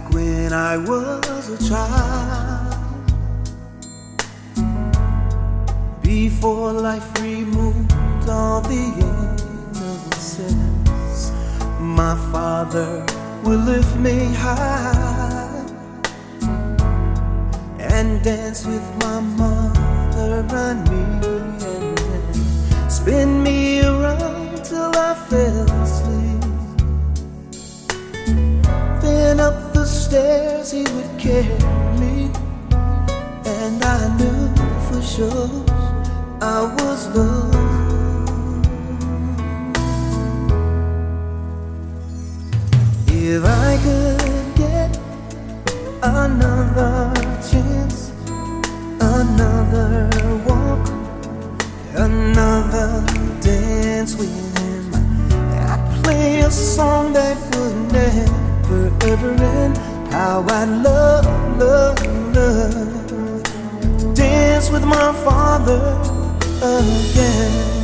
Back when I was a child, before life removed all the innocence, my father would lift me high and dance with my mother and me, and then spin me around till I fell asleep. Then up the stairs he would carry me, and I knew for sure I was loved. If I could get another chance, another walk, another dance with him, I'd play a song that would never ever end. How I'd love, love, love to dance with my father again.